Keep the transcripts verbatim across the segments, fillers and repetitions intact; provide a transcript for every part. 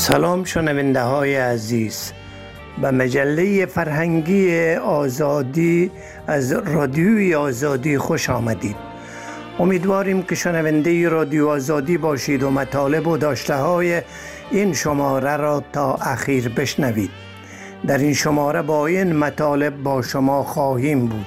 سلام شنونده های عزیز، به مجله فرهنگی آزادی از رادیوی آزادی خوش آمدید. امیدواریم که شنونده رادیو آزادی باشید و مطالب و داشته های این شماره را تا اخیر بشنوید. در این شماره با این مطالب با شما خواهیم بود.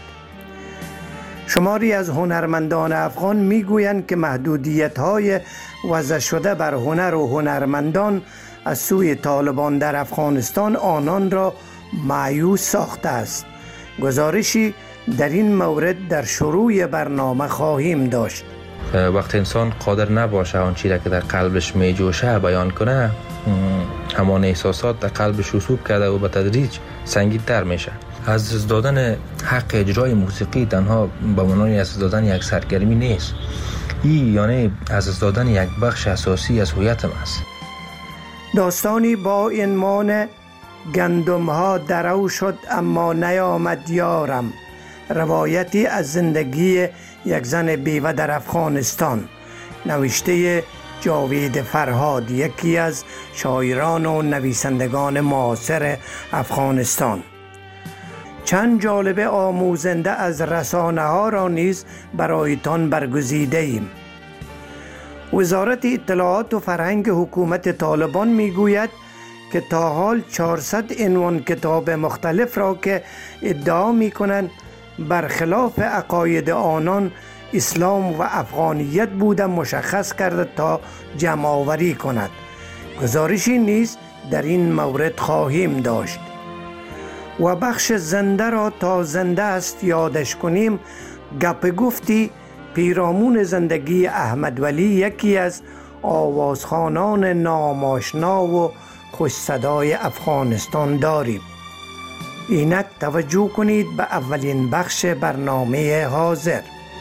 شماری از هنرمندان افغان میگویند که محدودیت های وضع شده بر هنر و هنرمندان از سوی طالبان در افغانستان آنان را مایوس ساخته است. گزارشی در این مورد در شروع برنامه خواهیم داشت. وقتی انسان قادر نباشه آن چیزی که در قلبش می جوشه بیان کنه، همان احساسات در قلبش رسوب کرده و به تدریج سنگین‌تر میشه. از دست دادن حق اجرای موسیقی تنها به معنای از دست دادن یک سرگرمی نیست، این یعنی از دست دادن یک بخش اساسی از هویت ما است. داستانی با عنوان گندم ها درو شد اما نیامد یارم، روایتی از زندگی یک زن بیوه در افغانستان، نوشته جاوید فرهاد، یکی از شاعران و نویسندگان معاصر افغانستان. چند جالبه آموزنده از رسانه ها را نیز برایتان برگزیده ایم. وزارت اطلاعات و فرهنگ حکومت طالبان میگوید که تا حال چهارصد عنوان کتاب مختلف را که ادعا میکنند برخلاف عقاید آنان اسلام و افغانیت بوده مشخص کرده تا جمع آوری کند. گزارشی نیز در این مورد خواهیم داشت. و بخش زنده را تا زنده است یادش کنیم، گپ گفتی پیرامون زندگی احمد ولی، یکی از آوازخوانان ناماشنا و خوش صدای افغانستان داریم. اینک توجه کنید به اولین بخش برنامه حاضر.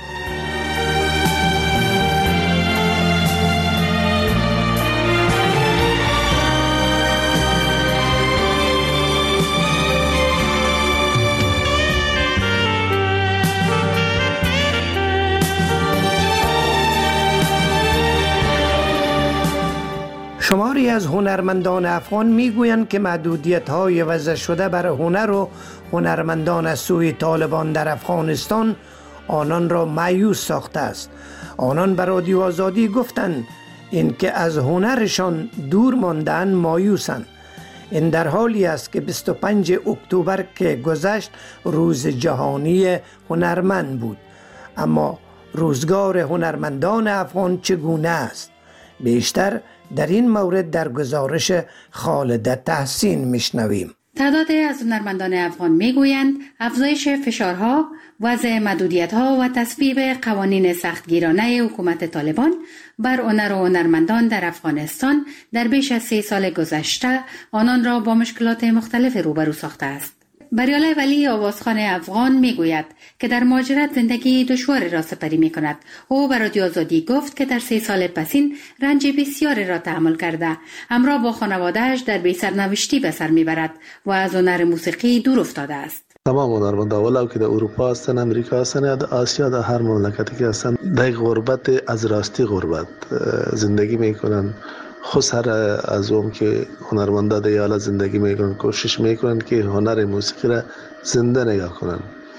شماری از هنرمندان افغان میگویند که محدودیت های وضع شده بر هنر و هنرمندان از سوی طالبان در افغانستان آنان را مایوس ساخته است. آنان به رادیو آزادی گفتند این که از هنرشان دور ماندن مایوسند. این در حالی است که بیست و پنجم اکتبر که گذشت روز جهانی هنرمند بود. اما روزگار هنرمندان افغان چگونه است؟ بیشتر در این مورد در گزارش خالده تحسین میشنویم. تعداد از هنرمندان افغان میگویند افزایش فشارها، وضع محدودیت‌ها و تصویب قوانین سختگیرانه حکومت طالبان بر هنر و هنرمندان در افغانستان در بیش از سه سال گذشته آنان را با مشکلات مختلف روبرو ساخته است. بریاله ولی آوازخوان افغان میگوید که در مهاجرت زندگی دشوار را سپری می کند. او به رادیو آزادی گفت که در سه سال پسین رنج بسیاری را تحمل کرده، همراه با خانواده‌اش در بی سرنوشتی به سر میبرد و از هنر موسیقی دور افتاده است. تمام هنرمندان ولو که در اروپا هستن، امریکا هستن یا در آسیا، در هر مملکتی که هستن در غربت از راستی غربت زندگی میکنن. خود از اون که هنرمندا در حال زندگی میکنن کوشش میکنن که هنر موسیقی را زنده نگاه کنن.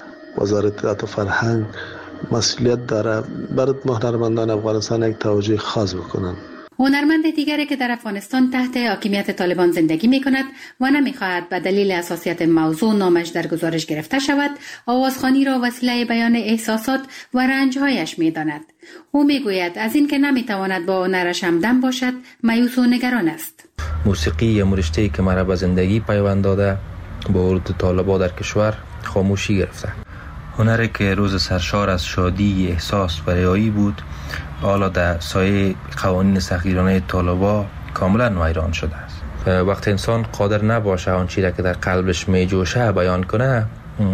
وزارت اطلاعات و فرهنگ مسئولیت داره برای هنرمندان افغانستان یک توجه خاص بکنن. هنرمند دیگری که در افغانستان تحت حاکمیت طالبان زندگی می کند و نمی خواهد به دلیل حساسیت موضوع نامش در گزارش گرفته شود، آوازخوانی را وسیله بیان احساسات و رنجهایش می داند. او می گوید از این که نمی تواند با هنرش همدم باشد مایوس و نگران است. موسیقی یه رشته‌ای که مرا به زندگی پیوند داده، با ورود طالبان در کشور خاموشی گرفته. هنری که روز سرشار از شادی، احساس و ریایی بود، حالا در سایه قوانین سختگیرانه طالبان کاملا ویران شده است. وقتی انسان قادر نباشه آن چیزی که در قلبش می جوشه بیان کنه،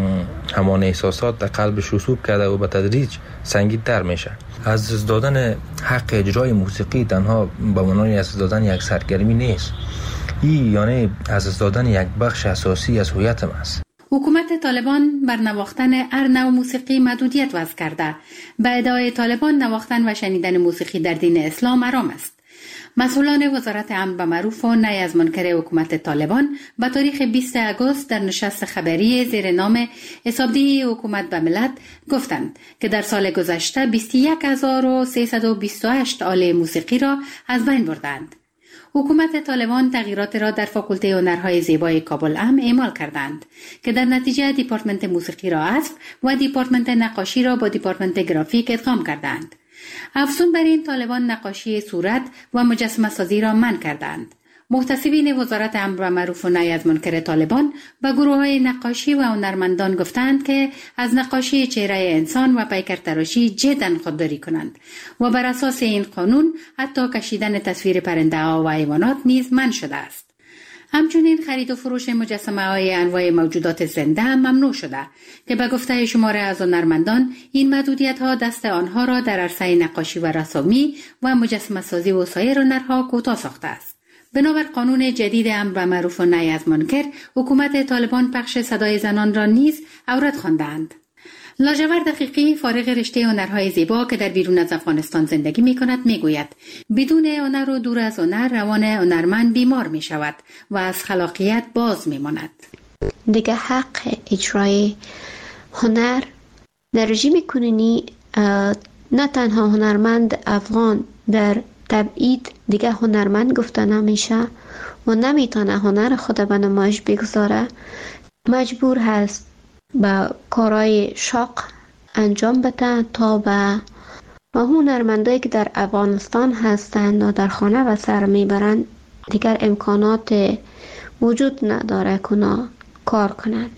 همان احساسات در قلبش رسوب کرده و به تدریج سنگین‌تر میشه. از دست دادن حق اجرای موسیقی تنها به معنای از دست دادن یک سرگرمی نیست، این یعنی از دست دادن یک بخش اساسی از هویت ما است. حکومت طالبان بر نواختن هر نوع موسیقی محدودیت وضع کرده. به ادعای طالبان نواختن و شنیدن موسیقی در دین اسلام حرام است. مسئولان وزارت امر به معروف و نهی از منکر حکومت طالبان به تاریخ بیست آگوست در نشست خبری زیر نام حسابدهی حکومت به ملت گفتند که در سال گذشته بیست و یک هزار و سیصد و بیست و هشت آله موسیقی را از بین بردند. حکومت طالبان تغییرات را در فاکولته هنرهای زیبای کابل هم اعمال کردند که در نتیجه دیپارتمنت موسیقی را حذف و دیپارتمنت نقاشی را با دیپارتمنت گرافیک ادغام کردند. افزون بر این، طالبان نقاشی صورت و مجسمه سازی را منع کردند. محتسبین وزارت امر به معروف و نهی از منکر طالبان به گروه‌های نقاشی و هنرمندان گفتند که از نقاشی چهره انسان و پیکر تراشی جداً خودداری کنند و بر اساس این قانون حتی کشیدن تصویر پرنده ها و حیوانات نیز منع شده است. همچنین خرید و فروش مجسمه های انواع موجودات زنده هم ممنوع شده که به گفته شماره از هنرمندان این محدودیت ها دست آنها را در عرصه نقاشی و رسامی و مجسمه سازی و سایر هنرها کوتاه ساخته است. بنابر قانون جدید امر به معروف و نهی از منکر، حکومت طالبان پخش صدای زنان را نیز عورت خواندند. لاجورد دقیقی، فارغ رشته هنرهای زیبا که در بیرون از افغانستان زندگی می کند، می گوید بدون هنر و دور از هنر روان هنرمند بیمار می شود و از خلاقیت باز می ماند. دیگه حق اجرای هنر در رژیم کنونی نه تنها هنرمند افغان در تبعید دیگه هنرمند گفته نمیشه و نمیتونه هنر خود به نمایش بگذاره، مجبور هست به کارهای شاق انجام بده تا به هنرمندایی که در افغانستان هستند و در خانه و سر میبرند دیگر امکانات وجود نداره که کار کنند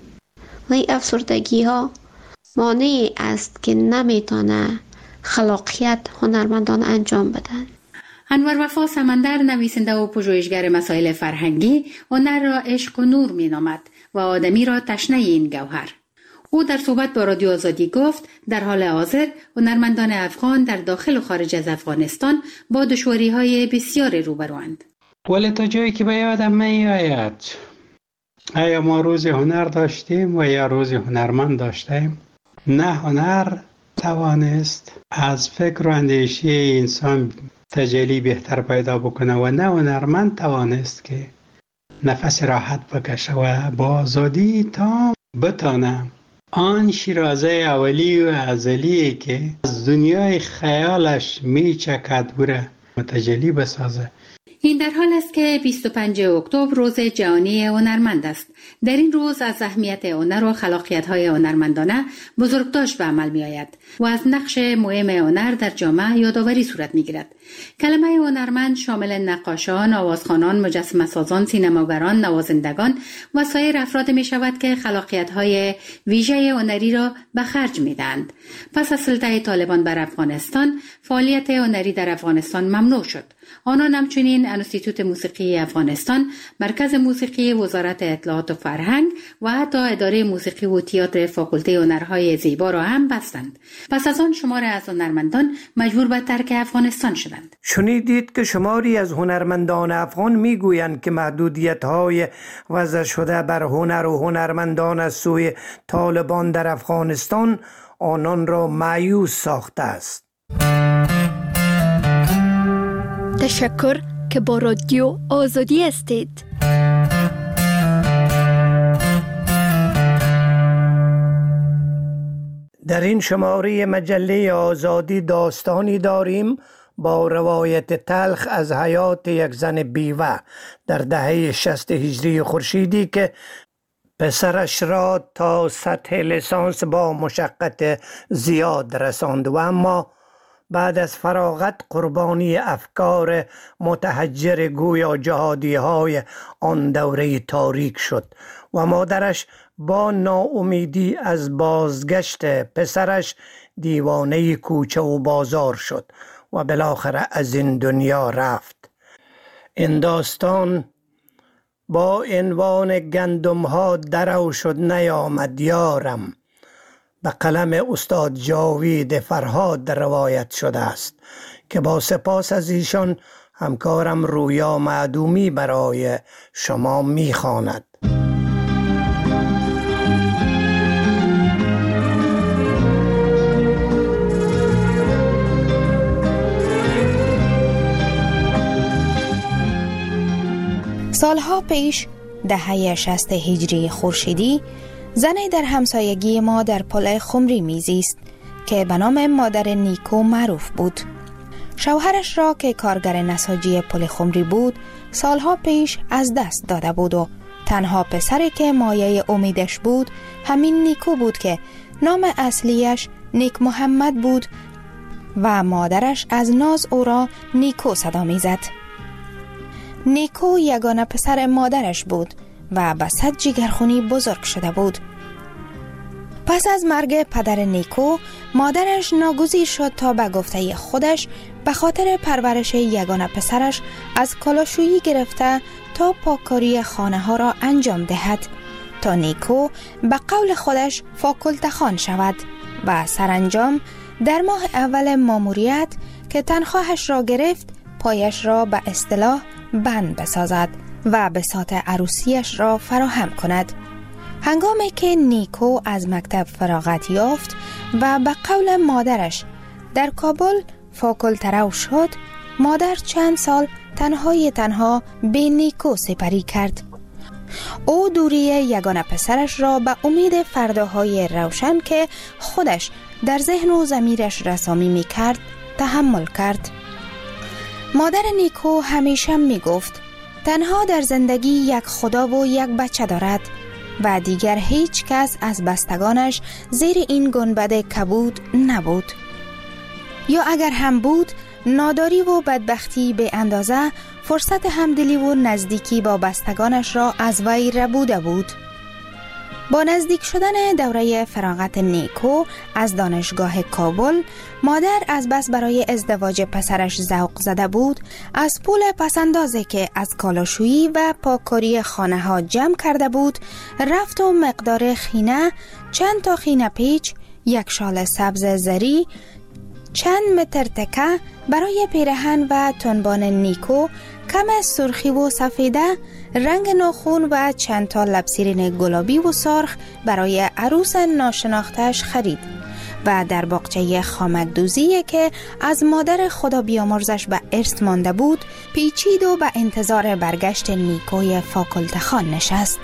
و این افسردگی ها مانع است که نمیتونه خلاقیت هنرمندان انجام بدن. انور وفا سمندر، نویسنده و پژوهشگر مسائل فرهنگی، هنر را عشق و نور می نامد و آدمی را تشنه این گوهر. او در صحبت با رادیو آزادی گفت در حال حاضر هنرمندان افغان در داخل و خارج از افغانستان با دشواری‌های بسیار روبروند. ولی تا جایی که به یادم میآید، آیا ما روز هنر داشتیم و یا روز هنرمند داشتیم؟ نه هنر توانست از فکر و اندیشه انسان تجلی بهتر پیدا بکنه و نه هنرمند توانست که نفس راحت بکشه و با آزادی تا بتانه آن شیرازه اولی و ازلی که از دنیای خیالش میچکد بره متجلی بسازه. این در حال است که بیست و پنجم اکتبر روز جهانی هنرمند است. در این روز از اهمیت هنر و خلاقیت‌های هنرمندانه بزرگداشت به عمل می‌آید و از نقش مهم هنر در جامعه یادآوری صورت می‌گیرد. کلمه هنرمند شامل نقاشان، آوازخوانان، مجسمه‌سازان، سینماگران، نوازندگان و سایر افراد می‌شود که خلاقیت‌های ویژه هنری را به خرج می‌دهند. پس از سلطه طالبان بر افغانستان، فعالیت هنری در افغانستان ممنوع شد. آنان همچنین انستیتوت موسیقی افغانستان، مرکز موسیقی وزارت اطلاعات و فرهنگ و حتی اداره موسیقی و تئاتر فاکولته هنرهای زیبا را هم بستند. پس از آن شمار از هنرمندان مجبور به ترک افغانستان شدند. شنیدید که شماری از هنرمندان افغان میگویند که محدودیت‌های وضع شده بر هنر و هنرمندان از سوی طالبان در افغانستان آنان را مایوس ساخته است. تشکر که با رادیو آزادی هستید. در این شماره مجله آزادی داستانی داریم با روایت تلخ از حیات یک زن بیوه در دهه شصت هجری خورشیدی که پسرش را تا سطح لیسانس با مشقت زیاد رساند و اما بعد از فراغت قربانی افکار متحجر گویا جهادی های آن دوره تاریک شد و مادرش با ناامیدی از بازگشت پسرش دیوانه کوچه و بازار شد و بالاخره از این دنیا رفت. این داستان با عنوان گندم ها درو شد نیامد یارم به قلم استاد جاوید فرهاد روایت شده است که با سپاس از ایشان همکارم رویا معدومی برای شما میخواند. سالها پیش دهه شصت هجری خورشیدی زنی در همسایگی ما در پل خمری میزیست که به نام مادر نیکو معروف بود. شوهرش را که کارگر نساجی پل خمری بود سالها پیش از دست داده بود و تنها پسری که مایه امیدش بود همین نیکو بود که نام اصلیش نیک محمد بود و مادرش از ناز او را نیکو صدا میزد. نیکو یگانه پسر مادرش بود و به صد جگرخونی بزرگ شده بود. پس از مرگ پدر نیکو مادرش ناگزیر شد تا به گفته خودش به خاطر پرورش یگانه پسرش از کالاشویی گرفته تا پاککاری خانه ها را انجام دهد تا نیکو به قول خودش فاکولته خوان شود و سرانجام در ماه اول ماموریت که تنخواهش را گرفت پایش را به اصطلاح بند بسازد و بساط عروسیش را فراهم کند. هنگامی که نیکو از مکتب فراغت یافت و به قول مادرش در کابل فاکولته رو شد، مادر چند سال تنهای تنها به نیکو سپری کرد. او دوری یگانه پسرش را به امید فرداهای روشن که خودش در ذهن و ضمیرش رسامی می کرد تحمل کرد. مادر نیکو همیشه می گفت تنها در زندگی یک خدا و یک بچه دارد و دیگر هیچ کس از بستگانش زیر این گنبد کبود نبود. یا اگر هم بود ناداری و بدبختی به اندازه فرصت همدلی و نزدیکی با بستگانش را از وی ربوده بود. با نزدیک شدن دوره فراغت نیکو از دانشگاه کابل، مادر از بس برای ازدواج پسرش ذوق زده بود، از پول پسندازی که از کالاشویی و پاککاری خانه ها جمع کرده بود، رفت و مقدار خینه، چند تا خینه پیچ، یک شال سبز زری، چند متر تکه برای پیرهن و تنبان نیکو، کم سرخی و سفیده، رنگ ناخون و چند تا لبسیرین گلابی و سرخ برای عروس ناشناختش خرید و در باغچه خامکدوزی که از مادر خدا بیامرزش به ارث مانده بود پیچید و به انتظار برگشت نیکوی فاکولته خوان نشست.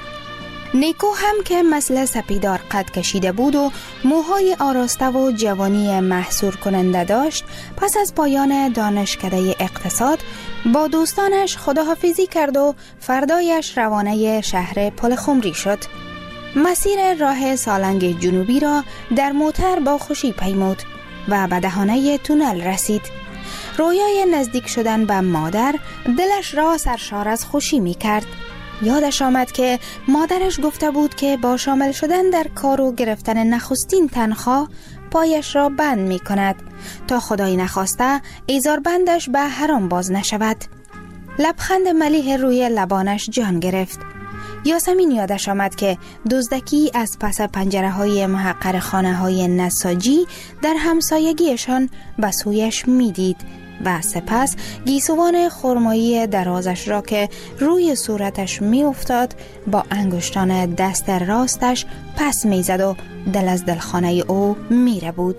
نیکو هم که مثل سپیدار قد کشیده بود و موهای آراسته و جوانی محصور کننده داشت، پس از پایان دانشکده اقتصاد با دوستانش خداحافظی کرد و فردایش روانه شهر پل خمری شد. مسیر راه سالنگ جنوبی را در موتر با خوشی پیمود و به دهانه تونل رسید. رویای نزدیک شدن به مادر دلش را سرشار از خوشی می کرد. یادش آمد که مادرش گفته بود که با شامل شدن در کار و گرفتن نخستین تنخواه پایش را بند می کند تا خدای نخواسته ایزار بندش به حرام باز نشود. لبخند ملیح روی لبانش جان گرفت. یاسمین یادش آمد که دزدکی از پس پنجره های محقر خانه های نساجی در همسایگیشان به سویش می دید و سپس گیسوان خرمایی درازش را که روی صورتش می افتاد با انگشتان دست راستش پس می زد و دل از دلخانه او می ره بود.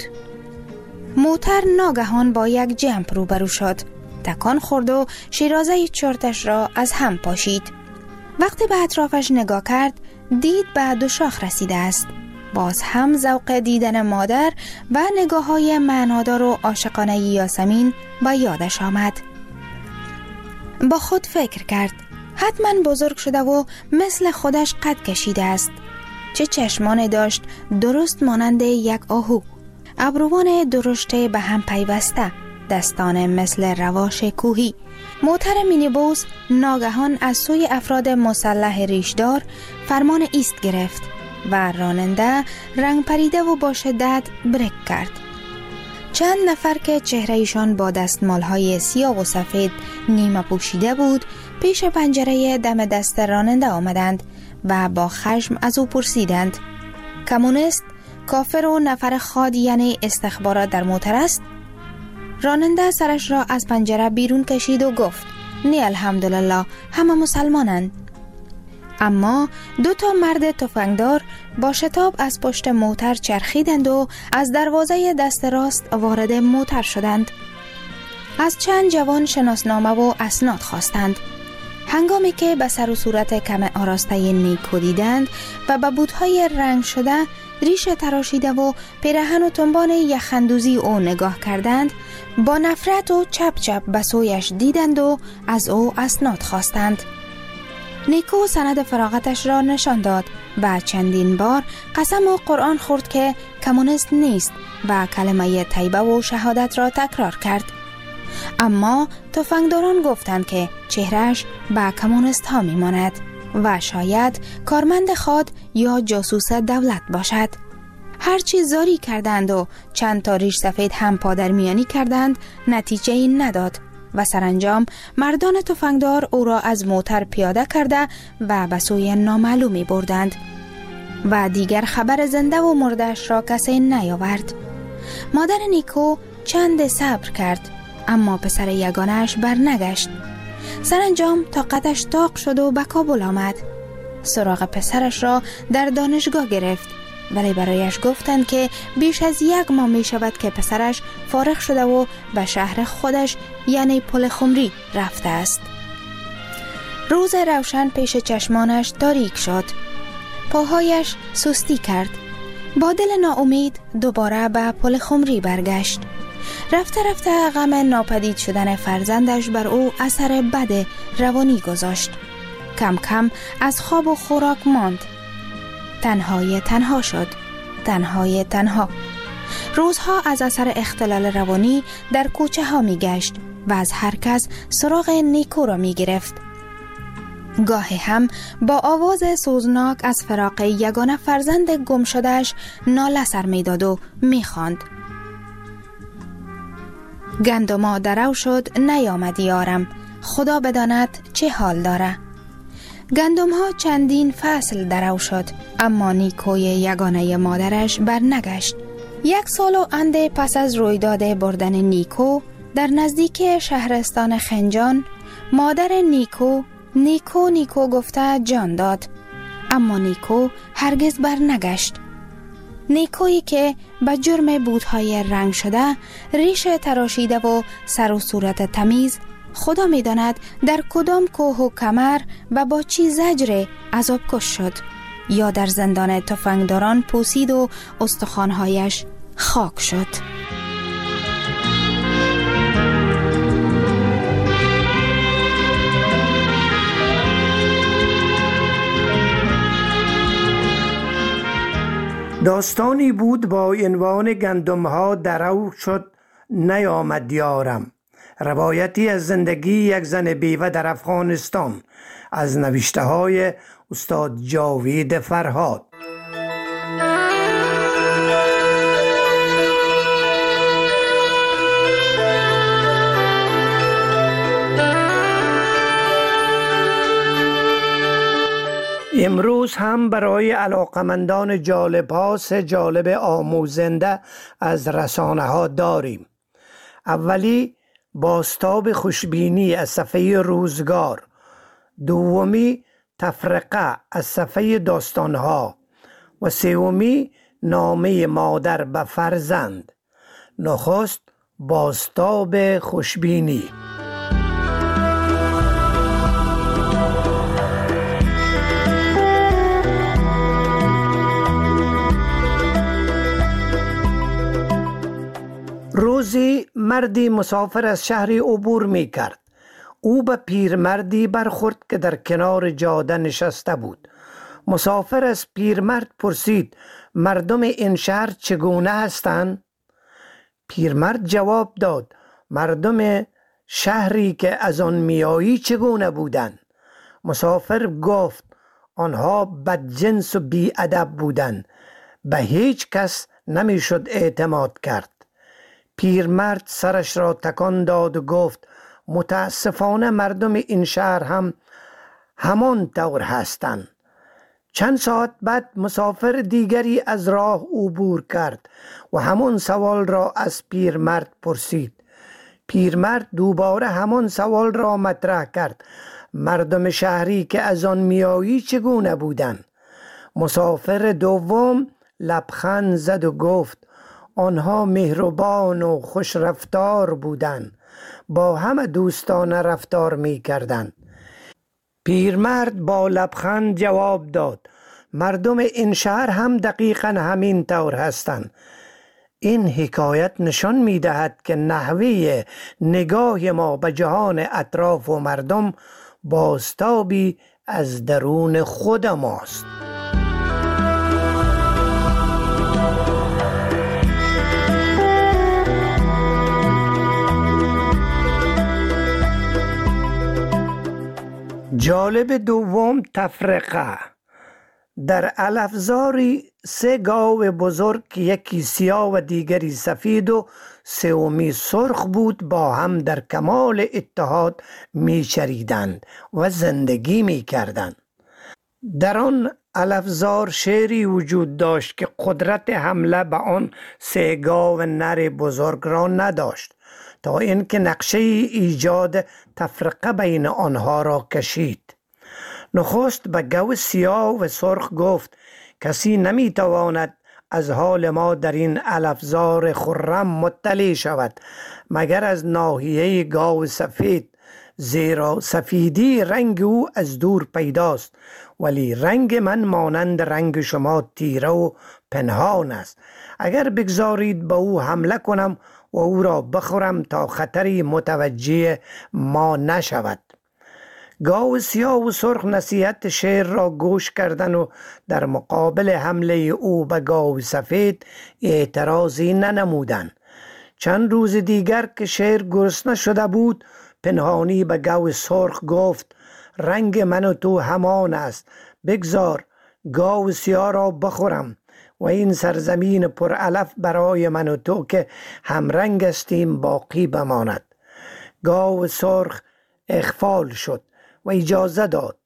موتر ناگهان با یک جمپ روبرو شد. تکان خورد و شیرازه چرتش را از هم پاشید. وقتی به اطرافش نگاه کرد دید به دو شاخ رسیده است. باز هم ذوق دیدن مادر و نگاه های معنادار و عاشقانه یاسمین با یادش آمد. با خود فکر کرد حتما بزرگ شده و مثل خودش قد کشیده است. چه چشمان داشت درست مانند یک آهو، ابروان درشته به هم پیوسته، دستان مثل رواش کوهی. موتر مینیبوس ناگهان از سوی افراد مسلح ریشدار فرمان ایست گرفت و راننده رنگ پریده و با شدت بریک کرد. چند نفر که چهرهشان با دستمالهای سیاه و سفید نیمه پوشیده بود پیش پنجره دم دست راننده آمدند و با خشم از او پرسیدند: کمونیست، کافر و نفر خاد یعنی استخبارات در موتر است؟ راننده سرش را از پنجره بیرون کشید و گفت: نه الحمدلله، همه مسلمانند. اما دو تا مرد تفنگدار با شتاب از پشت موتر چرخیدند و از دروازه دست راست وارد موتر شدند. از چند جوان شناسنامه و اسناد خواستند. هنگامی که به سر و صورت کم آراسته نیکو دیدند و به بوتهای رنگ شده، ریش تراشیده و پیراهن و تنبان یخندوزی او نگاه کردند، با نفرت و چپ چپ به سویش دیدند و از او اسناد خواستند. نیکو سند فراغتش را نشان داد و چندین بار قسم و قرآن خورد که کمونیست نیست و کلمه طیبه و شهادت را تکرار کرد. اما تفنگداران گفتند که چهرهش به کمونیست ها می ماند و شاید کارمند خود یا جاسوس دولت باشد. هرچی زاری کردند و چند تا ریش سفید هم پادرمیانی کردند، نتیجه ای نداد و سرانجام مردان تفنگدار او را از موتر پیاده کرده و به سوی نامعلومی بردند و دیگر خبر زنده و مرده‌اش را کسی نیاورد. مادر نیکو چند صبر کرد، اما پسر یگانه‌اش برنگشت. سرانجام طاقتش طاق شد و به کابل آمد. سراغ پسرش را در دانشگاه گرفت، ولی برایش گفتند که بیش از یک ماه می شود که پسرش فارغ شده و به شهر خودش یعنی پل خمری رفته است. روز روشن پیش چشمانش تاریک شد. پاهایش سستی کرد. با دل ناامید دوباره به پل خمری برگشت. رفته رفته غم ناپدید شدن فرزندش بر او اثر بد روانی گذاشت. کم کم از خواب و خوراک ماند. تنهای تنها شد. تنهای تنها. روزها از اثر اختلال روانی در کوچه ها می گشت و از هر کس سراغ نیکو را می گرفت. گاهی هم با آواز سوزناک از فراق یگانه فرزند گم شدهش ناله سر می داد و می خواند: گندما درو شد نیامد یارم، خدا بداند چه حال داره. گندم ها چندین فصل درو شد، اما نیکوی یگانه مادرش برنگشت. یک سال و انده پس از رویداد بردن نیکو در نزدیک شهرستان خنجان، مادر نیکو نیکو نیکو گفته جان داد، اما نیکو هرگز برنگشت. نیکویی که به جرم بوتهای رنگ شده، ریش تراشیده و سر و صورت تمیز، خدا می داند در کدام کوه و کمر و با چی زجر عذاب کش شد، یا در زندان تفنگداران پوسید و استخوانهایش خاک شد. داستانی بود با عنوان گندم ها درو شد نیامد یارم، روایتی از زندگی یک زن بیوه در افغانستان، از نوشته های استاد جاوید فرهاد. امروز هم برای علاقمندان جالب ها سه جالب آموزنده از رسانه ها داریم. اولی بازتاب خوشبینی از صفحه روزگار، دومی تفرقه از صفحه داستانها و سومی نامه مادر به فرزند. نخست بازتاب خوشبینی. روزی مردی مسافر از شهری عبور می کرد. او به پیرمردی برخورد که در کنار جاده نشسته بود. مسافر از پیرمرد پرسید: مردم این شهر چگونه هستند؟ پیرمرد جواب داد: مردم شهری که از آن میایی چگونه بودند؟ مسافر گفت: آنها بدجنس و بی‌ادب بودند، به هیچ کس نمیشد اعتماد کرد. پیرمرد سرش را تکان داد و گفت: متاسفانه مردم این شهر هم همان طور هستند. چند ساعت بعد مسافر دیگری از راه عبور کرد و همان سوال را از پیرمرد پرسید. پیرمرد دوباره همان سوال را مطرح کرد: مردم شهری که از آن میایی چگونه بودند؟ مسافر دوم لبخند زد و گفت: آنها مهربان و خوش رفتار بودند، با همه دوستانه رفتار می کردند. پیرمرد با لبخند جواب داد: مردم این شهر هم دقیقاً همین طور هستند. این حکایت نشان می دهد که نحوه نگاه ما به جهان اطراف و مردم بازتابی از درون خود ماست. جالب دوم، تفرقه. در الفزاری سه گاو بزرگ که یکی سیاه و دیگری سفید و سومی سرخ بود با هم در کمال اتحاد می چریدند و زندگی می کردند. در آن الفزار شعری وجود داشت که قدرت حمله به آن سه گاو نر بزرگ را نداشت تا اینکه نقشه ایجاد تفرقه بین آنها را کشید. نخست به گاو سیاه و سرخ گفت: کسی نمیتواند از حال ما در این الفزار خرم مطلع شود مگر از ناحیه گاو سفید، زیرا سفیدی رنگ او از دور پیداست، ولی رنگ من مانند رنگ شما تیره و پنهان است. اگر بگذارید به او حمله کنم و او را بخورم تا خطری متوجه ما نشود. گاو سیاه و سرخ نصیحت شیر را گوش کردند و در مقابل حمله او به گاو سفید اعتراضی ننمودند. چند روز دیگر که شیر گرسنه شده بود، پنهانی به گاو سرخ گفت: رنگ من و تو همان است، بگذار گاو سیاه را بخورم و این سرزمین پرعلف برای من و تو که هم رنگ استیم باقی بماند. گاو سرخ اغفال شد و اجازه داد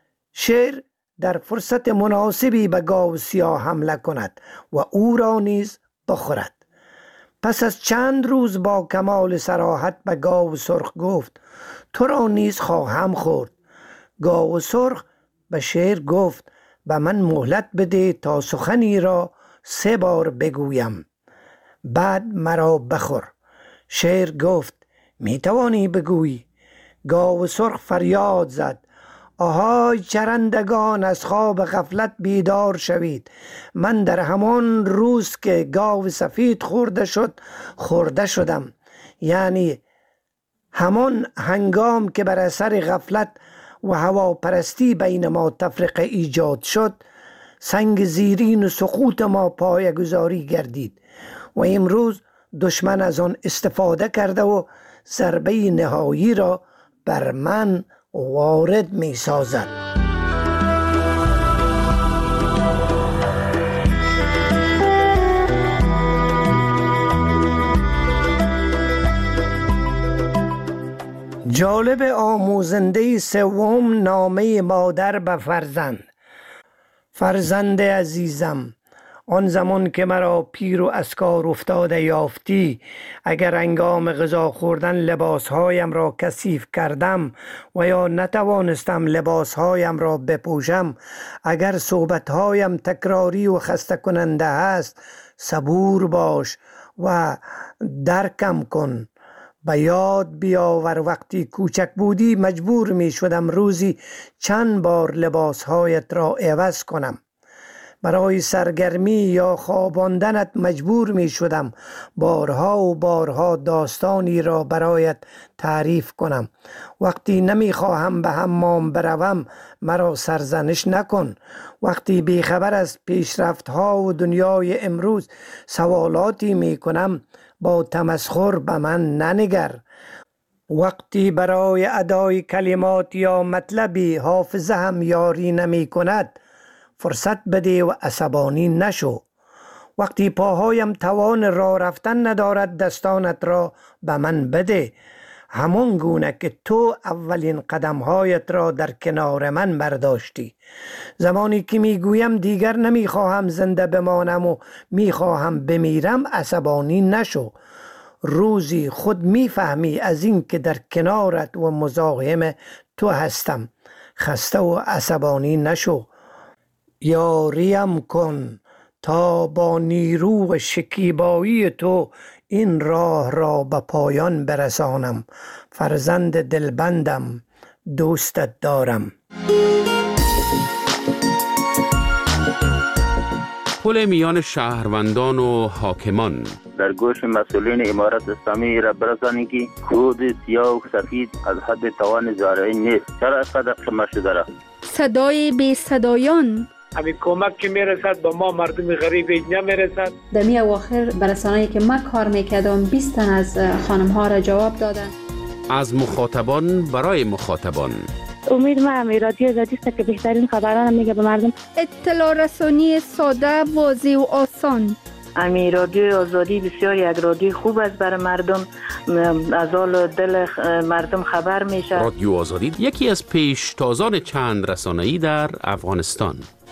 شیر در فرصت مناسبی به گاو سیاه حمله کند و او را نیز بخورد. پس از چند روز با کمال صراحت به گاو سرخ گفت: تو را نیز خواهم خورد. گاو سرخ به شیر گفت: به من مهلت بده تا سخنی را سه بار بگویم، بعد مرا بخور. شیر گفت: می توانی بگویی. گاو سرخ فریاد زد: آهای چرندگان، از خواب غفلت بیدار شوید. من در همان روز که گاو سفید خورده شد خورده شدم، یعنی همان هنگام که بر اثر غفلت و هواپرستی بین ما تفرقه ایجاد شد، سنگ زیرین و سقوط ما پایه‌گذاری گردید و امروز دشمن از آن استفاده کرده و ضربه نهایی را بر من وارد می سازد. جالب آموزنده سوم، نامه مادر به فرزند. فرزند عزیزم، آن زمان که مرا پیر و از کار افتاده یافتی، اگر هنگام غذا خوردن لباسهایم را کثیف کردم و یا نتوانستم لباسهایم را بپوشم، اگر صحبتهایم تکراری و خسته کننده است، صبور باش و درکم کن. به یاد بیاور وقتی کوچک بودی مجبور می شدم روزی چند بار لباسهایت را عوض کنم. برای سرگرمی یا خواباندنت مجبور می شدم بارها و بارها داستانی را برایت تعریف کنم. وقتی نمی خواهم به حمام بروم مرا سرزنش نکن. وقتی بیخبر از پیشرفت ها و دنیای امروز سوالاتی می کنم با تمسخر به من ننگر. وقتی برای ادای کلمات یا مطلبی حافظه هم یاری نمی کند فرصت بده و عصبانی نشو. وقتی پاهایم توان راه رفتن ندارد دستانت را به من بده، همان گونه که تو اولین قدمهایت را در کنار من برداشتی. زمانی که میگویم دیگر نمیخواهم زنده بمانم و میخواهم بمیرم عصبانی نشو. روزی خود میفهمی از این که در کنارت و مزاحم تو هستم. خسته و عصبانی نشو. یاریم کن تا با نیرو و شکیبایی تو این راه را به پایان برسانم. فرزند دلبندم، دوستت دارم. پل میان شهروندان و حاکمان. در گوش مسئولین امارت اسلامی را برسانید که خود سیاه و سفید از حد توان زارعی نیست. چرا از قدر قمه شده را؟ صدای بی صدایان. همین کمک که میرسد با ما مردم غریب اینجا میرسد. در می اواخر برسانه‌ای که من کار میکردم بیست تن از خانم ها را جواب دادن. از مخاطبان برای مخاطبان. امید من رادیو آزادی است که بهترین خبران میگه به مردم. اطلاع رسانی ساده، واضح و آسان. امی رادیو آزادی بسیار یک رادیو خوب است برای مردم، از حال دل مردم خبر میشه. رادیو آزادی یکی از پیشتازان چند رسانه‌ای در افغانستان.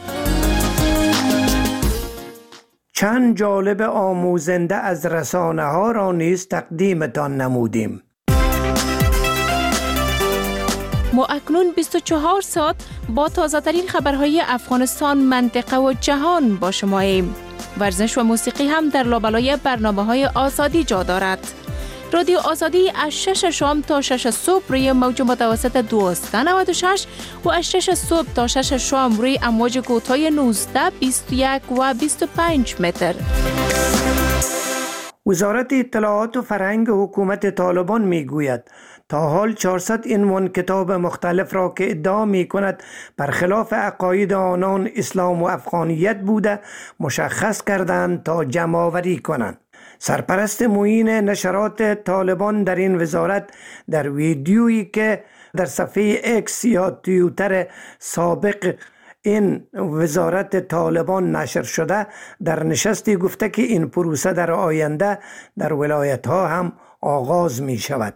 چند جالب آموزنده از رسانه ها را نیز تقدیمتان نمودیم. ما اکنون بیست و چهار ساعت با تازه ترین خبرهای افغانستان، منطقه و جهان با شماییم. ورزش و موسیقی هم در لابلای برنامه‌های آزادی جا دارد. رادیو آزادی از شش شام تا شش صبح روی موج متوسط دویست و نود و شش و از شش صبح تا شش شام روی امواج کوتاه نوزده، بیست و یک و بیست و پنج متر. وزارت اطلاعات و فرهنگ حکومت طالبان میگوید تا حال چهارصد عنوان کتاب مختلف را که ادعا می کند برخلاف عقاید آنان اسلام و افغانیت بوده مشخص کردند تا جمع آوری کنند. سرپرست معین نشرات طالبان در این وزارت در ویدیویی که در صفحه اکس یا توییتر سابق این وزارت طالبان نشر شده در نشستی گفته که این پروسه در آینده در ولایت ها هم آغاز می شود.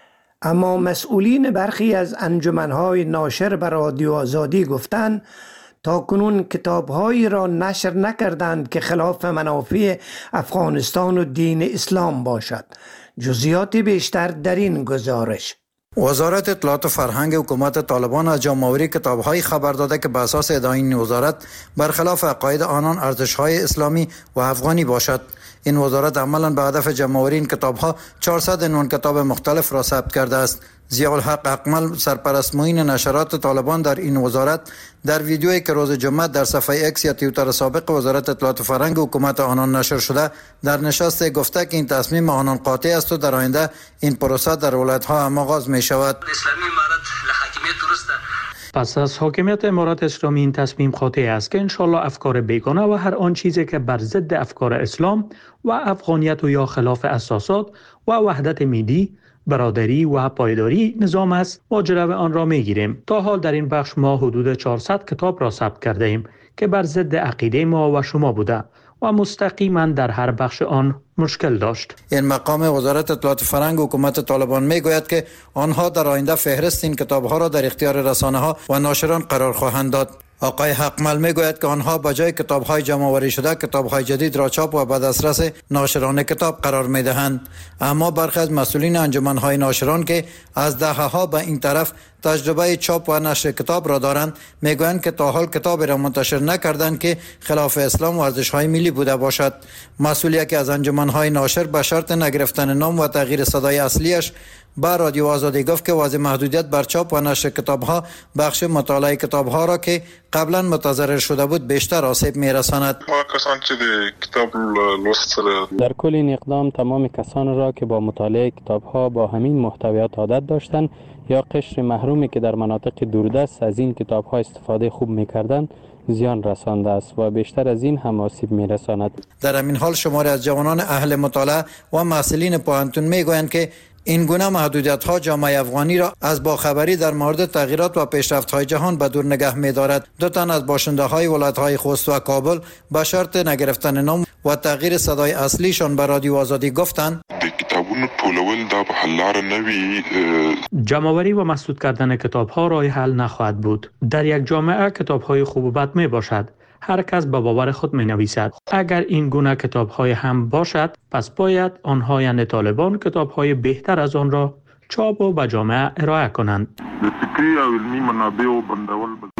اما مسئولین برخی از انجمنهای ناشر بر رادیو آزادی گفتند تا کنون کتابهایی را نشر نکردند که خلاف منافع افغانستان و دین اسلام باشد. جزئیات بیشتر در این گزارش. وزارت اطلاعات و فرهنگ حکومت طالبان از جمع‌آوری کتاب‌های خبر داده که به اساس ادعای این وزارت برخلاف عقاید آنان ارزش‌های اسلامی و افغانی باشد. این وزارت عملاً به هدف جمع‌آوری این کتاب‌ها چهارصد عنوان کتاب مختلف را ثبت کرده است. ضیاءالحق اکمل، سرپرست معین نشرات طالبان در این وزارت، در ویدیویی که روز جمعه در صفحه اکس یا توییتر سابق وزارت اطلاعات و فرهنگ حکومت آنان نشر شده در نشست گفته که این تصمیم آنان قاطع است و در آینده این پروسه در ولایت‌ها هم آغاز می شود. اسلامی امارت لحاکمیت درسته. پس از حاکمیت امارات اسلامی این تصمیم قاطع است که انشالله افکار بیگانه و هر آن چیزی که بر ضد افکار اسلام و افغانیت و یا خلاف اساسات و وحدت ملی، برادری و پایداری نظام است ماجرا آن را میگیریم. تا حال در این بخش ما حدود چهارصد کتاب را ثبت کرده ایم که بر ضد عقیده ما و شما بوده و مستقیما در هر بخش آن مشکل داشت. این مقام وزارت اطلاعات فرهنگ حکومت طالبان میگوید که آنها در آینده فهرست این کتاب‌ها را در اختیار رسانه‌ها و ناشران قرار خواهند داد. آقای حقمل میگوید که آنها به جای کتاب‌های جمع‌آوری شده کتاب‌های جدید را چاپ و به دسترس ناشران کتاب قرار می‌دهند. اما برخی از مسئولین انجمن‌های ناشران که از دهه‌ها به این طرف تجربه چاپ و نشر کتاب را دارند میگویند که تا حال کتابی را منتشر نکردند که خلاف اسلام و ارزش‌های ملی بوده باشد. مسئولی که از انجمن‌های ناشر به شرط نگرفتن نام و تغییر صدای اصلیش با رادیو آزادی گفت که وضع محدودیت بر چاپ و نشر کتاب‌ها بخش مطالعه کتاب‌ها را که قبلا متضرر شده بود بیشتر آسیب می‌رساند. کسان که کتاب لوست در کل این اقدام تمام کسان را که با مطالعه کتاب‌ها با همین محتویات عادت داشتند یا قشر محرومی که در مناطق دوردست از این کتاب‌ها استفاده خوب می‌کردند زیان رسانده است و بیشتر از این هم آسیب می‌رساند. در همین حال شماری از جوانان اهل مطالعه و محصلین پوهنتون می‌گویند که این گونه محدودیت‌ها جامعه افغانی را از باخبری در مورد تغییرات و پیشرفت‌های جهان به دور نگه می‌دارد. دو تن از باشنده‌های ولایت‌های خوست و کابل به شرط نگرفتن نام و تغییر صدای اصلیشان به رادیو آزادی گفتند کتابونو ټولول دا به حل لاره نه وي. جمع‌آوری و مسدود کردن کتاب‌ها راه حل نخواهد بود. در یک جامعه کتاب‌های خوب و بد میباشد. هر کس به باور خود می نویسد. اگر این گونه کتاب‌های هم باشد پس باید آنها یعنی طالبان کتاب‌های بهتر از آن را چاپ و به جامعه ارائه کنند.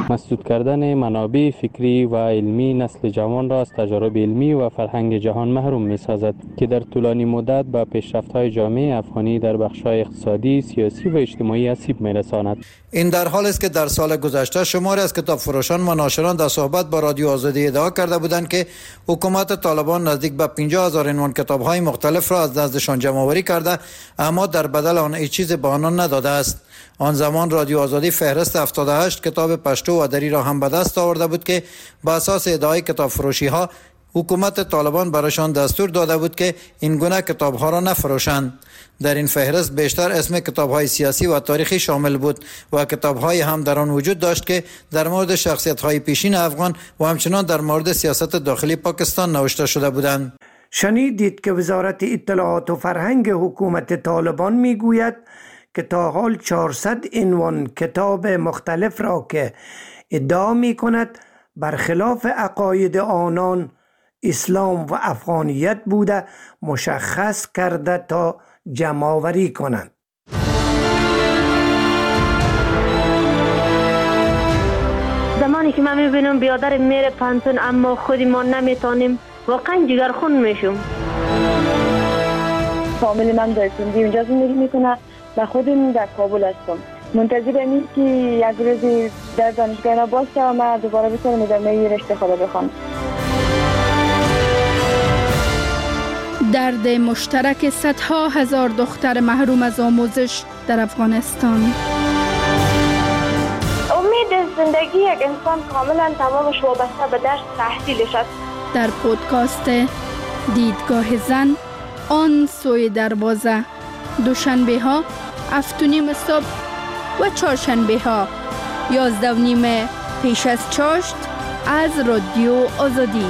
مسدود کردن منابع فکری و علمی نسل جوان را از تجارب علمی و فرهنگ جهان محروم می سازد که در طولانی مدت به پیشرفت‌های جامعه افغانی در بخش‌های اقتصادی، سیاسی و اجتماعی آسیب می رساند. این در حالی است که در سال گذشته شماری از کتاب فروشان و ناشران در صحبت با رادیو آزادی ادعا کرده بودند که حکومت طالبان نزدیک به پنجاه هزار عنوان کتاب‌های مختلف را از نزدشان جمع آوری کرده، اما در بدل آن هیچ چیز به آنان نداده است. آن زمان رادیو آزادی فهرست هفتاد و هشت کتاب پشتو و دری را هم به دست آورده بود که بر اساس ادعای کتاب فروشی ها حکومت طالبان برایشان دستور داده بود که این گونه کتاب ها را نفروشند. در این فهرست بیشتر اسم کتاب های سیاسی و تاریخی شامل بود و کتاب های هم در آن وجود داشت که در مورد شخصیت های پیشین افغان و همچنان در مورد سیاست داخلی پاکستان نوشته شده بودند. شنیدید که وزارت اطلاعات و فرهنگ حکومت طالبان میگوید که تا حال چهارصد عنوان کتاب مختلف را که ادعا می کند برخلاف عقاید آنان اسلام و افغانیت بوده مشخص کرده تا جمع آوری کنند. زمانی که من میبینم بیادر میره پانتون اما خودی ما نمیتونیم واقعا جگرخون میشم. فامیل من در سندی اونجا زندگی میکنه و خودم در کابل هستم. منتظرم این که یک روزی در دانشگاه باشه و من دوباره بتونم ادامه رشته خود بخوام. درد مشترک صدها هزار دختر محروم از آموزش در افغانستان. امید زندگی یک انسان کاملا تمامش وابسته به درس تحصیلش است. در پودکاست دیدگاه زن آن سوی دروازه، دوشنبه ها هفت و نیم صبح و چهارشنبه ها یازده و نیم پیش از چاشت از رادیو آزادی.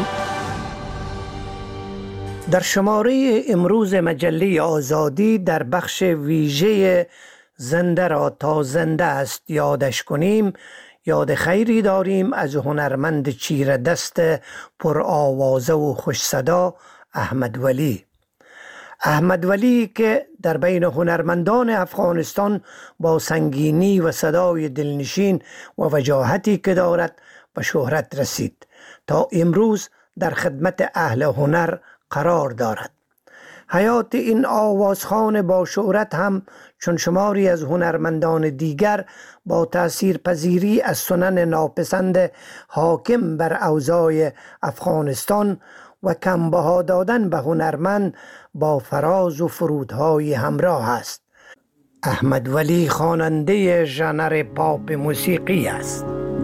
در شماره امروز مجله آزادی در بخش ویژه زنده را تا زنده است یادش کنیم، یاد خیری داریم از هنرمند چیره دست پر آوازه و خوش صدا احمد ولی. احمد ولی که در بین هنرمندان افغانستان با سنگینی و صدای دلنشین و وجاهتی که دارد به شهرت رسید، تا امروز در خدمت اهل هنر قرار دارد. حیات این آوازخوان با شهرت هم چون شماری از هنرمندان دیگر با تأثیر پذیری از سنن ناپسند حاکم بر اوضاع افغانستان و کمبها دادن به هنرمند با فراز و فرودهای همراه است. احمد ولی خواننده ژانر پاپ موسیقی است.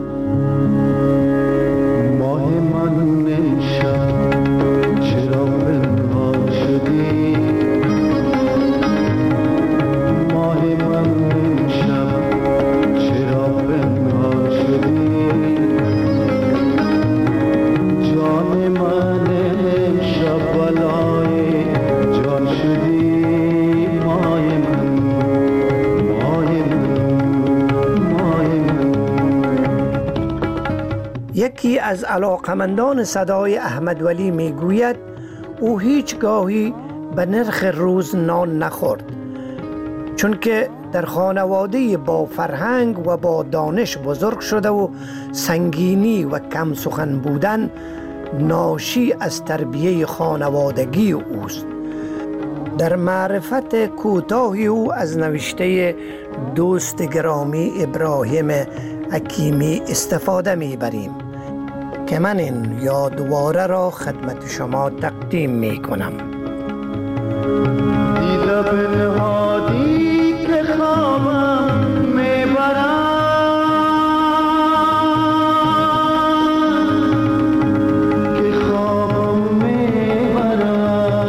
ماه من امشب چرا پنهان شدی؟ ماه من امشب چرا پنهان شدی؟ جان من امشب بلای جان شدی. ماه من ماه من ماه من. یکی از علاقمندان صدای احمد ولی می گوید او هیچ گاهی به نرخ روز نان نخورد، چون که در خانواده با فرهنگ و با دانش بزرگ شده و سنگینی و کم سخن بودن ناشی از تربیه خانوادگی اوست. در معرفت کوتاهی او از نوشته دوست گرامی ابراهیم حکیمی استفاده میبریم که من این یادواره را خدمت شما تقدیم می کنم. دیده بنهادی که خوابم میبرم، که خوابم میبرم.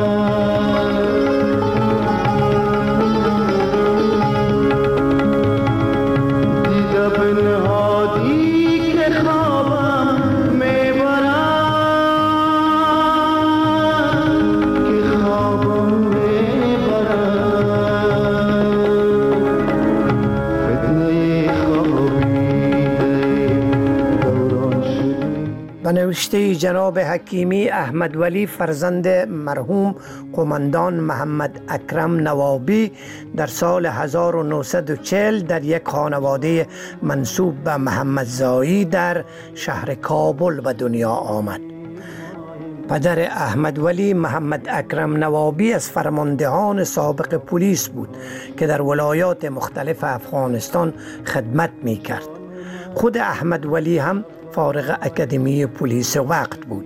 دیده بنهادی که خوابم میبرم، که خوابم میبرم. نوشته جناب حکیمی احمد ولی فرزند مرحوم قماندان محمد اکرم نوابی در سال هزار و نهصد و چهل در یک خانواده منسوب به محمدزایی در شهر کابل به دنیا آمد. پدر احمد ولی محمد اکرم نوابی از فرماندهان سابق پلیس بود که در ولایات مختلف افغانستان خدمت می کرد. خود احمد ولی هم فارغ اکادمی پلیس وقت بود.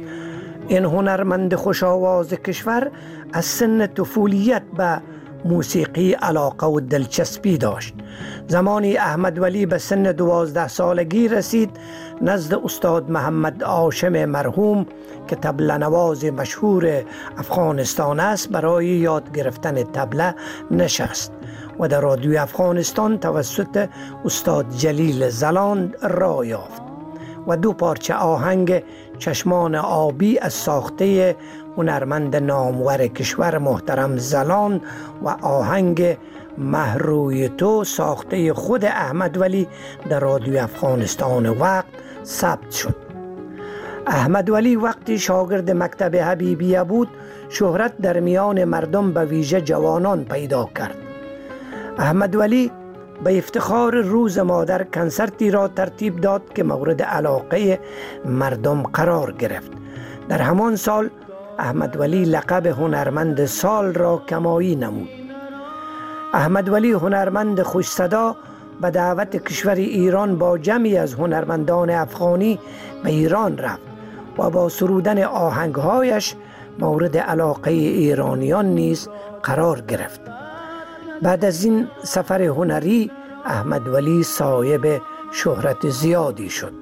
این هنرمند خوش آواز کشور از سن طفولیت به موسیقی علاقه و دلچسپی داشت. زمانی احمد ولی به سن دوازده سالگی رسید، نزد استاد محمد هاشم مرحوم که طبله نواز مشهور افغانستان است برای یاد گرفتن طبله نشست و در رادیوی افغانستان توسط استاد جلیل زلاند راه یافت و دو پارچه آهنگ چشمان آبی از ساخته هنرمند نامور کشور محترم زلاند و آهنگ مهروی تو ساخته خود احمد ولی در رادیوی افغانستان وقت ثبت شد. احمد ولی وقتی شاگرد مکتب حبیبیه بود شهرت در میان مردم به ویژه جوانان پیدا کرد. احمد ولی به افتخار روز مادر کنسرتی را ترتیب داد که مورد علاقه مردم قرار گرفت. در همان سال احمد ولی لقب هنرمند سال را کمایی نمود. احمد ولی هنرمند خوش صدا به دعوت کشور ایران با جمعی از هنرمندان افغانی به ایران رفت و با سرودن آهنگهایش مورد علاقه ایرانیان نیز قرار گرفت. بعد از این سفر هنری احمد ولی صاحب شهرت زیادی شد.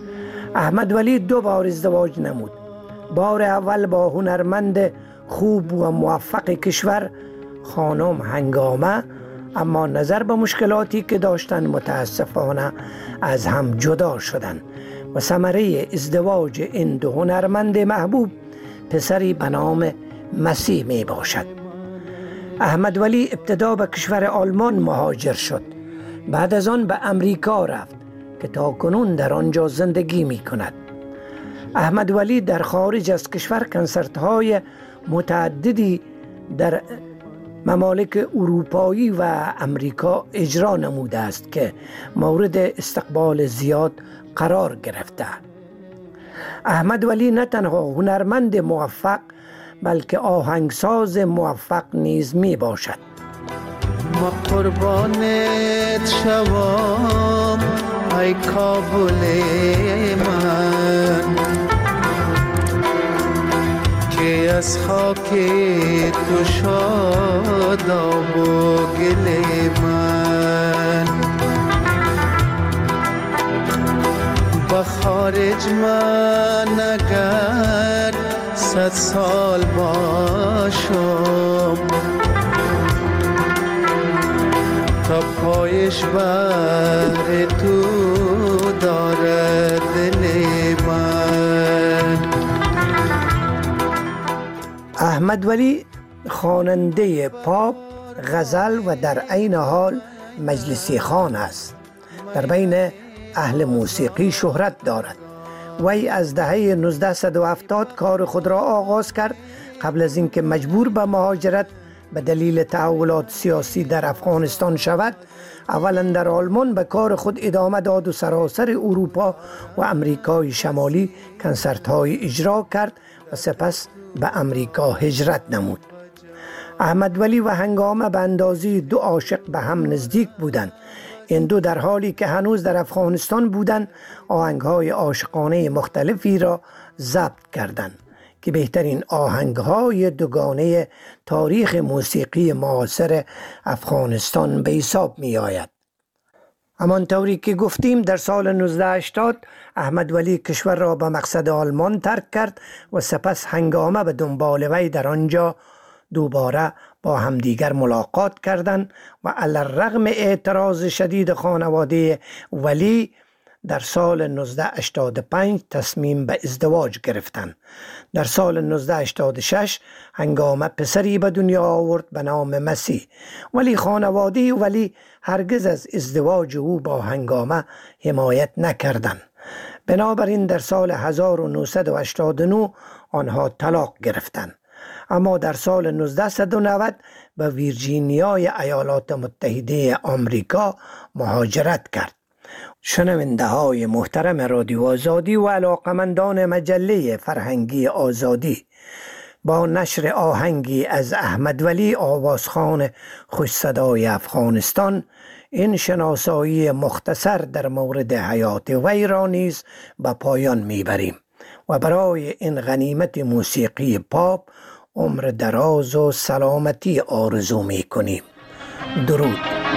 احمد ولی دو بار ازدواج نمود. بار اول با هنرمند خوب و موفق کشور خانم هنگامه، اما نظر به مشکلاتی که داشتن متاسفانه از هم جدا شدند و ثمره ازدواج این دو هنرمند محبوب پسری به نام مسیح می باشد. احمد ولی ابتدا به کشور آلمان مهاجر شد. بعد از آن به امریکا رفت که تا کنون در آنجا زندگی می کند. احمد ولی در خارج از کشور کنسرت های متعددی در ممالک اروپایی و امریکا اجرا نموده است که مورد استقبال زیاد قرار گرفته. احمد ولی نه تنها هنرمند موفق بلکه آهنگساز موفق نیز می باشد. ما قربانت شوام ای کابل من که از خاک تو شاداب و گل من با خارج من اگر صد سال باشم تا پایش بر تو دارد دل من. احمد ولی خواننده پاپ، غزل و در عین حال مجلسی خوان است. در بین اهل موسیقی شهرت دارد. وی از دهه نوزده و هفتاد کار خود را آغاز کرد. قبل از اینکه مجبور به مهاجرت به دلیل تحولات سیاسی در افغانستان شود، اولا در آلمان به کار خود ادامه داد و سراسر اروپا و امریکای شمالی کنسرت های اجرا کرد و سپس به امریکا هجرت نمود. احمد ولی و هنگامه به اندازه دو عاشق به هم نزدیک بودند. این دو در حالی که هنوز در افغانستان بودند آهنگ‌های عاشقانه مختلفی را ضبط کردند که بهترین آهنگ‌های دوگانه تاریخ موسیقی معاصر افغانستان به حساب می‌آید. همانطوری که گفتیم در سال نوزده هشتاد احمد ولی کشور را به مقصد آلمان ترک کرد و سپس هنگامه به دنبال وی در آنجا دوباره با همدیگر ملاقات کردند و علی‌الرغم اعتراض شدید خانواده ولی در سال نوزده هشتاد و پنج تصمیم به ازدواج گرفتند. در سال نوزده هشتاد و شش هنگامه پسری به دنیا آورد به نام مسیح، ولی خانواده ولی هرگز از ازدواج او با هنگامه حمایت نکردند. بنابراین در سال هزار و نهصد و هشتاد و نه آنها طلاق گرفتند، اما در سال نوزده و نود به ویرجینیای ایالات متحده آمریکا مهاجرت کرد. شنونده های محترم رادیو آزادی و علاقمندان مجله فرهنگی آزادی، با نشر آهنگی از احمد ولی آوازخوان خوش صدای افغانستان این شناسایی مختصر در مورد حیات وی را نیز به پایان میبریم و برای این غنیمت موسیقی پاپ عمر دراز و سلامتی آرزو میکنیم. درود.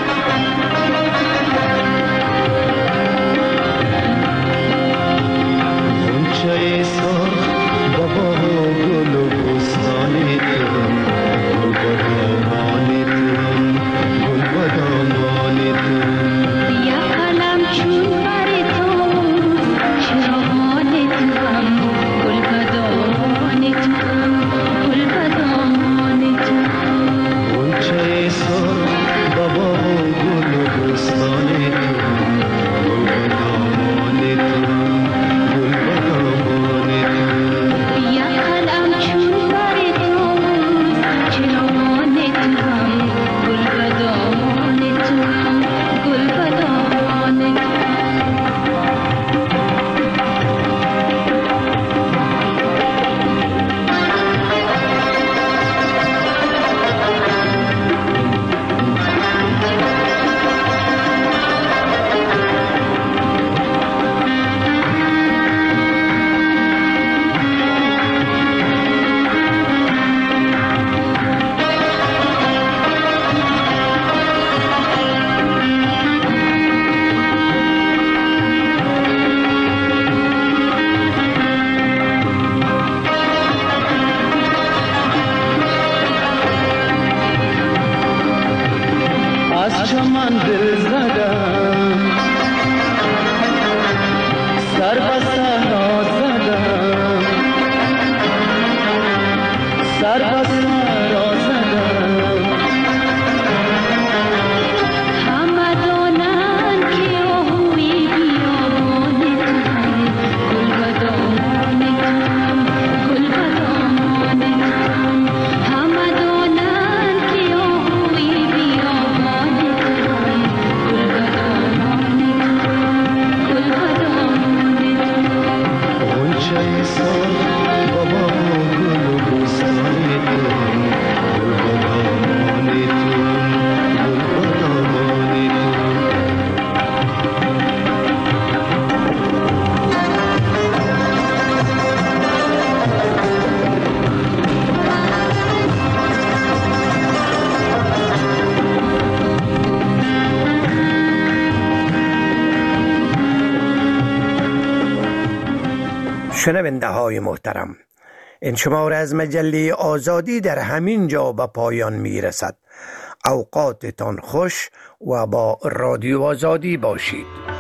شنونده های محترم، این شماره از مجله آزادی در همین جا به پایان می رسد. اوقاتتان خوش و با رادیو آزادی باشید.